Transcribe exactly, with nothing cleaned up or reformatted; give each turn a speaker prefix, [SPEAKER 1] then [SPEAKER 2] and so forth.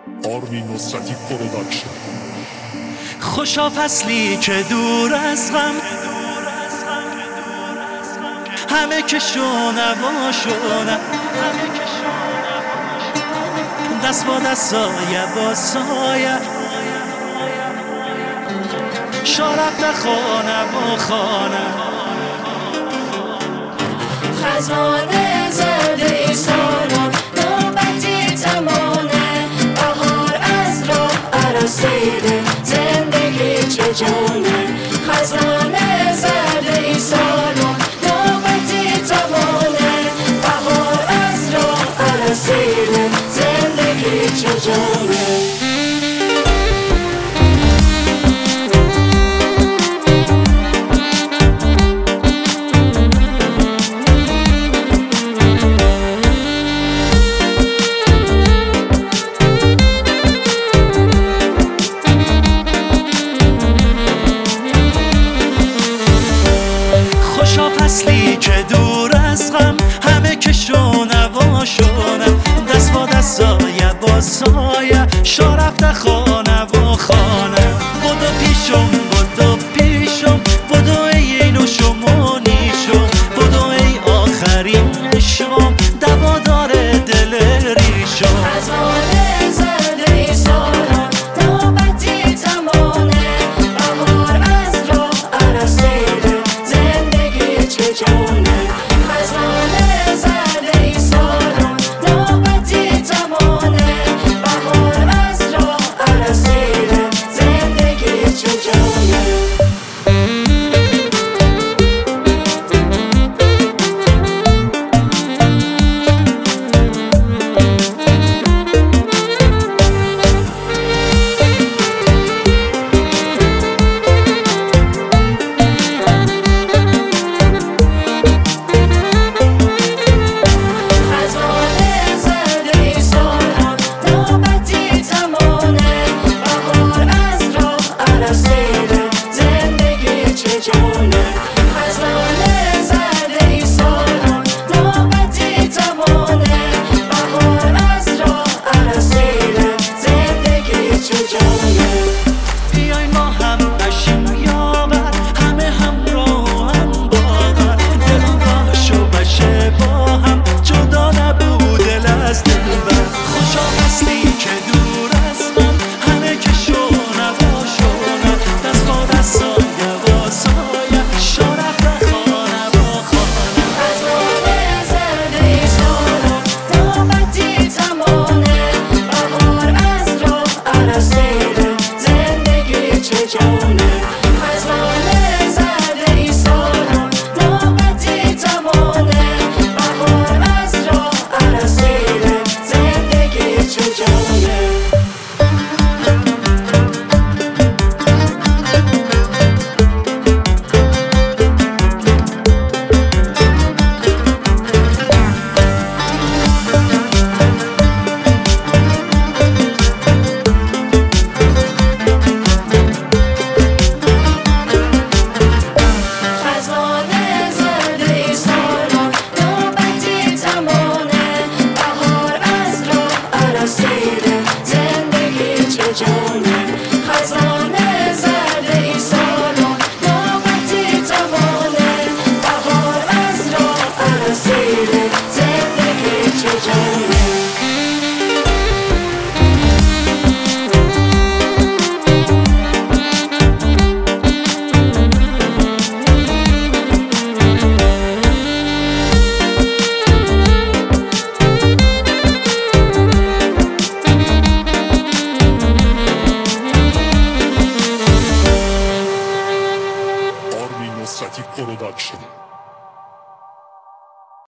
[SPEAKER 1] آرمین نصرتی پروداکشن.
[SPEAKER 2] خوشا فصلی که دور از غم، همه که شونوا شونم، دست با دست سایه با سایه، شارفت خانه با خانه.
[SPEAKER 3] خزان زرد ایسالان نوبتی تمانه، بهار از راه عرصیده زندگی چه جانه. خزان زرد ایسالان نوبتی تمانه، بهار از راه عرصیده زندگی چه جانه.
[SPEAKER 2] فصلی که دور از غم، همه که شونوا شونم، دست با دست سایه با سایه، شارفت خانه با خانه. بدو پیشم بدو پیشم بدو ای اینو شما نیشم، بدو ای آخرین عشقم دوادار دل ریشم.
[SPEAKER 3] خزان زرد ایسالان نوبتی تمانه، بهار از راه عرصیده زندگی چه جانه. خزان زرد ایسالان نوبتی تمانه، بهار از راه عرصیده زندگی چه جانه. خزان زرد ایسالان نوبتی تمانه، بهار از راه عرصیده زندگی چه جانه.
[SPEAKER 1] نصرتی پروداکشن.